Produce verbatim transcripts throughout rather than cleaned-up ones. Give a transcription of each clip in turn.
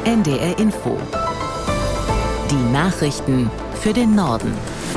N D R Info. Die Nachrichten für den Norden.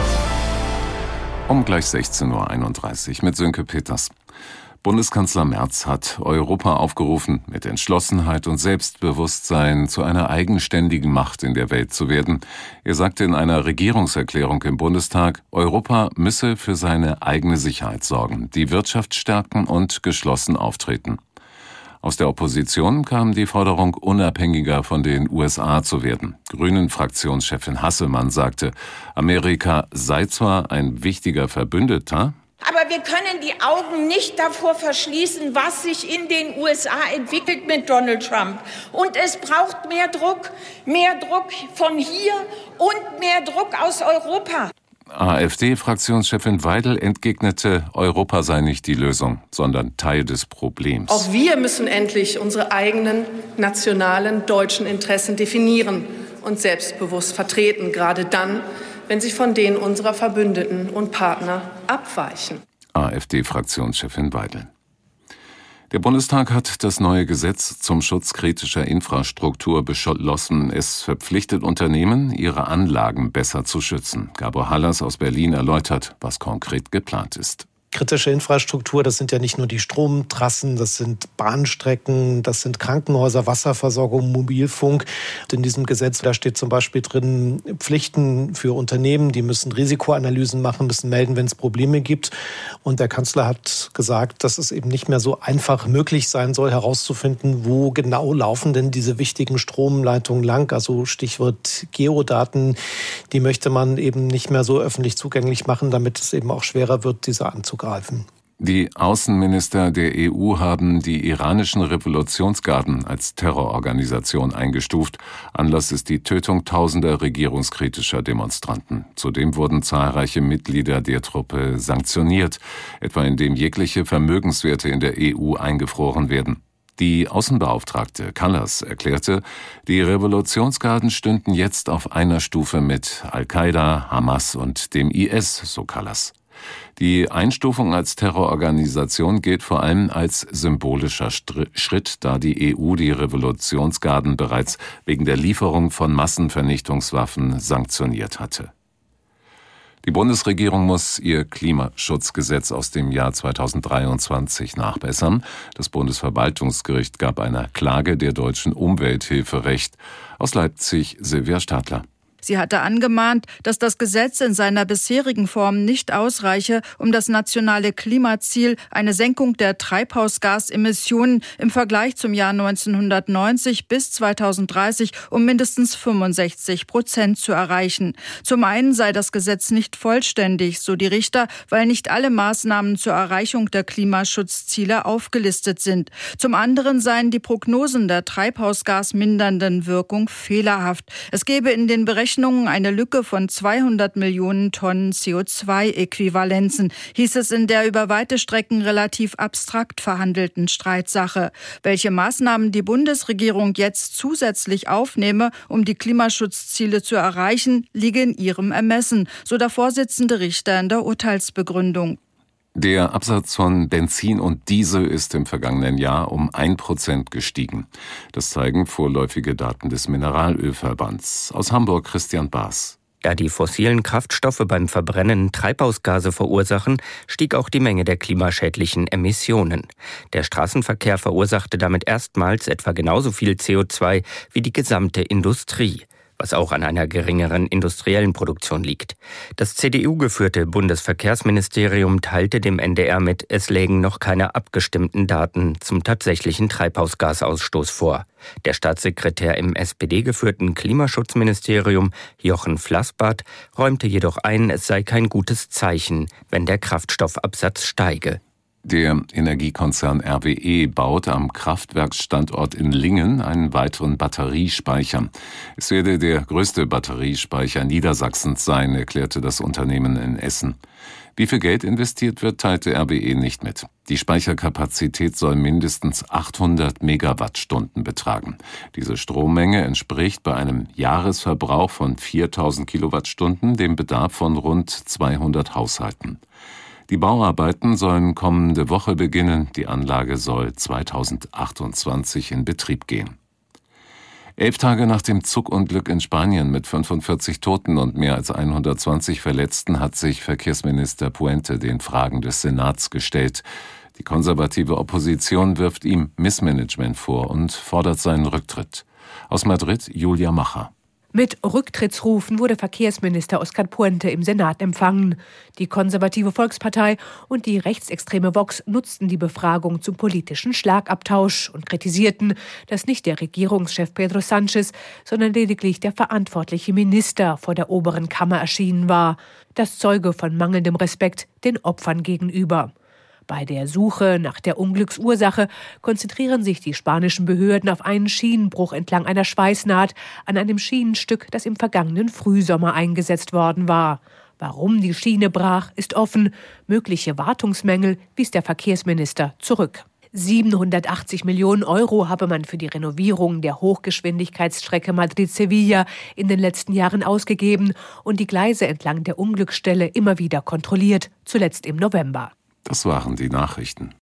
Um gleich sechzehn Uhr einunddreißig mit Sönke Peters. Bundeskanzler Merz hat Europa aufgerufen, mit Entschlossenheit und Selbstbewusstsein zu einer eigenständigen Macht in der Welt zu werden. Er sagte in einer Regierungserklärung im Bundestag, Europa müsse für seine eigene Sicherheit sorgen, die Wirtschaft stärken und geschlossen auftreten. Aus der Opposition kam die Forderung, unabhängiger von den U S A zu werden. Grünen-Fraktionschefin Hasselmann sagte, Amerika sei zwar ein wichtiger Verbündeter, aber wir können die Augen nicht davor verschließen, was sich in den U S A entwickelt mit Donald Trump. Und es braucht mehr Druck, mehr Druck von hier und mehr Druck aus Europa. AfD-Fraktionschefin Weidel entgegnete, Europa sei nicht die Lösung, sondern Teil des Problems. Auch wir müssen endlich unsere eigenen nationalen deutschen Interessen definieren und selbstbewusst vertreten, gerade dann, wenn sie von denen unserer Verbündeten und Partner abweichen. AfD-Fraktionschefin Weidel. Der Bundestag hat das neue Gesetz zum Schutz kritischer Infrastruktur beschlossen. Es verpflichtet Unternehmen, ihre Anlagen besser zu schützen. Gabor Hallas aus Berlin erläutert, was konkret geplant ist. Kritische Infrastruktur, das sind ja nicht nur die Stromtrassen, das sind Bahnstrecken, das sind Krankenhäuser, Wasserversorgung, Mobilfunk. Und in diesem Gesetz, da steht zum Beispiel drin, Pflichten für Unternehmen, die müssen Risikoanalysen machen, müssen melden, wenn es Probleme gibt. Und der Kanzler hat gesagt, dass es eben nicht mehr so einfach möglich sein soll, herauszufinden, wo genau laufen denn diese wichtigen Stromleitungen lang. Also Stichwort Geodaten, die möchte man eben nicht mehr so öffentlich zugänglich machen, damit es eben auch schwerer wird, diese anzugreifen. Die Außenminister der E U haben die iranischen Revolutionsgarden als Terrororganisation eingestuft. Anlass ist die Tötung tausender regierungskritischer Demonstranten. Zudem wurden zahlreiche Mitglieder der Truppe sanktioniert, etwa indem jegliche Vermögenswerte in der E U eingefroren werden. Die Außenbeauftragte Kallas erklärte, die Revolutionsgarden stünden jetzt auf einer Stufe mit Al-Qaida, Hamas und dem I S, so Kallas. Die Einstufung als Terrororganisation gilt vor allem als symbolischer Schritt, da die E U die Revolutionsgarden bereits wegen der Lieferung von Massenvernichtungswaffen sanktioniert hatte. Die Bundesregierung muss ihr Klimaschutzgesetz aus dem Jahr zweitausenddreiundzwanzig nachbessern. Das Bundesverwaltungsgericht gab einer Klage der Deutschen Umwelthilfe Recht. Aus Leipzig Silvia Stadler. Sie hatte angemahnt, dass das Gesetz in seiner bisherigen Form nicht ausreiche, um das nationale Klimaziel, eine Senkung der Treibhausgasemissionen im Vergleich zum Jahr neunzehnhundertneunzig bis zweitausenddreißig um mindestens fünfundsechzig Prozent zu erreichen. Zum einen sei das Gesetz nicht vollständig, so die Richter, weil nicht alle Maßnahmen zur Erreichung der Klimaschutzziele aufgelistet sind. Zum anderen seien die Prognosen der treibhausgasmindernden Wirkung fehlerhaft. Es gebe in den Berechnungen eine Lücke von zweihundert Millionen Tonnen C O zwei Äquivalenzen, hieß es in der über weite Strecken relativ abstrakt verhandelten Streitsache. Welche Maßnahmen die Bundesregierung jetzt zusätzlich aufnehme, um die Klimaschutzziele zu erreichen, liege in ihrem Ermessen, so der Vorsitzende Richter in der Urteilsbegründung. Der Absatz von Benzin und Diesel ist im vergangenen Jahr um ein Prozent gestiegen. Das zeigen vorläufige Daten des Mineralölverbands. Aus Hamburg Christian Baas. Da die fossilen Kraftstoffe beim Verbrennen Treibhausgase verursachen, stieg auch die Menge der klimaschädlichen Emissionen. Der Straßenverkehr verursachte damit erstmals etwa genauso viel C O zwei wie die gesamte Industrie, was auch an einer geringeren industriellen Produktion liegt. Das C D U-geführte Bundesverkehrsministerium teilte dem N D R mit, es lägen noch keine abgestimmten Daten zum tatsächlichen Treibhausgasausstoß vor. Der Staatssekretär im S P D-geführten Klimaschutzministerium, Jochen Flassbart, räumte jedoch ein, es sei kein gutes Zeichen, wenn der Kraftstoffabsatz steige. Der Energiekonzern R W E baut am Kraftwerksstandort in Lingen einen weiteren Batteriespeicher. Es werde der größte Batteriespeicher Niedersachsens sein, erklärte das Unternehmen in Essen. Wie viel Geld investiert wird, teilte R W E nicht mit. Die Speicherkapazität soll mindestens achthundert Megawattstunden betragen. Diese Strommenge entspricht bei einem Jahresverbrauch von viertausend Kilowattstunden dem Bedarf von rund zweihundert Haushalten. Die Bauarbeiten sollen kommende Woche beginnen. Die Anlage soll zweitausendachtundzwanzig in Betrieb gehen. Elf Tage nach dem Zugunglück in Spanien mit fünfundvierzig Toten und mehr als hundertzwanzig Verletzten hat sich Verkehrsminister Puente den Fragen des Senats gestellt. Die konservative Opposition wirft ihm Missmanagement vor und fordert seinen Rücktritt. Aus Madrid Julia Macher. Mit Rücktrittsrufen wurde Verkehrsminister Óscar Puente im Senat empfangen. Die konservative Volkspartei und die rechtsextreme Vox nutzten die Befragung zum politischen Schlagabtausch und kritisierten, dass nicht der Regierungschef Pedro Sánchez, sondern lediglich der verantwortliche Minister vor der oberen Kammer erschienen war. Das zeuge von mangelndem Respekt den Opfern gegenüber. Bei der Suche nach der Unglücksursache konzentrieren sich die spanischen Behörden auf einen Schienenbruch entlang einer Schweißnaht an einem Schienenstück, das im vergangenen Frühsommer eingesetzt worden war. Warum die Schiene brach, ist offen. Mögliche Wartungsmängel wies der Verkehrsminister zurück. siebenhundertachtzig Millionen Euro habe man für die Renovierung der Hochgeschwindigkeitsstrecke Madrid-Sevilla in den letzten Jahren ausgegeben und die Gleise entlang der Unglücksstelle immer wieder kontrolliert, zuletzt im November. Das waren die Nachrichten.